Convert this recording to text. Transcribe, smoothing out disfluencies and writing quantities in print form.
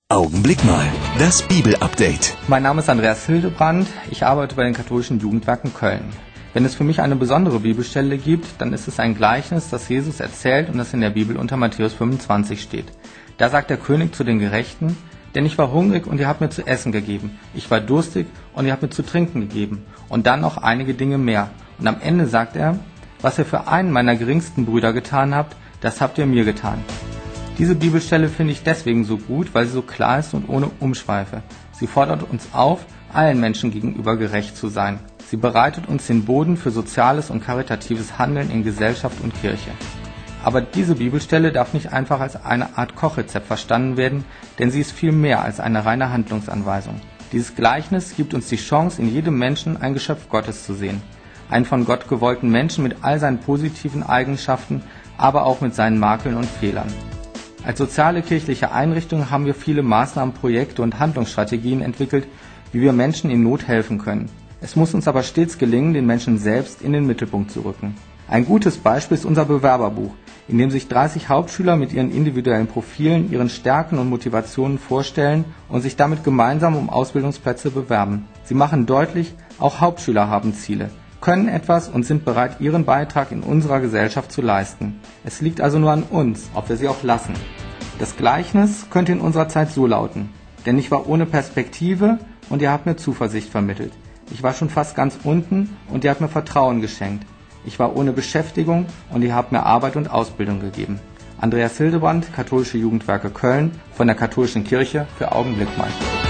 Augenblick mal, das Bibelupdate. Mein Name ist Andreas Hildebrand, ich arbeite bei den katholischen Jugendwerken Köln. Wenn es für mich eine besondere Bibelstelle gibt, dann ist es ein Gleichnis, das Jesus erzählt und das in der Bibel unter Matthäus 25 steht. Da sagt der König zu den Gerechten: Denn ich war hungrig und ihr habt mir zu essen gegeben, ich war durstig und ihr habt mir zu trinken gegeben und dann noch einige Dinge mehr. Und am Ende sagt er: Was ihr für einen meiner geringsten Brüder getan habt, das habt ihr mir getan. Diese Bibelstelle finde ich deswegen so gut, weil sie so klar ist und ohne Umschweife. Sie fordert uns auf, allen Menschen gegenüber gerecht zu sein. Sie bereitet uns den Boden für soziales und karitatives Handeln in Gesellschaft und Kirche. Aber diese Bibelstelle darf nicht einfach als eine Art Kochrezept verstanden werden, denn sie ist viel mehr als eine reine Handlungsanweisung. Dieses Gleichnis gibt uns die Chance, in jedem Menschen ein Geschöpf Gottes zu sehen. Einen von Gott gewollten Menschen mit all seinen positiven Eigenschaften, aber auch mit seinen Makeln und Fehlern. Als soziale kirchliche Einrichtung haben wir viele Maßnahmen, Projekte und Handlungsstrategien entwickelt, wie wir Menschen in Not helfen können. Es muss uns aber stets gelingen, den Menschen selbst in den Mittelpunkt zu rücken. Ein gutes Beispiel ist unser Bewerberbuch, in dem sich 30 Hauptschüler mit ihren individuellen Profilen, ihren Stärken und Motivationen vorstellen und sich damit gemeinsam um Ausbildungsplätze bewerben. Sie machen deutlich, auch Hauptschüler haben Ziele, können etwas und sind bereit, ihren Beitrag in unserer Gesellschaft zu leisten. Es liegt also nur an uns, ob wir sie auch lassen. Das Gleichnis könnte in unserer Zeit so lauten: Denn ich war ohne Perspektive und ihr habt mir Zuversicht vermittelt. Ich war schon fast ganz unten und ihr habt mir Vertrauen geschenkt. Ich war ohne Beschäftigung und ihr habt mir Arbeit und Ausbildung gegeben. Andreas Hildebrand, Katholische Jugendwerke Köln, von der Katholischen Kirche für Augenblick mal.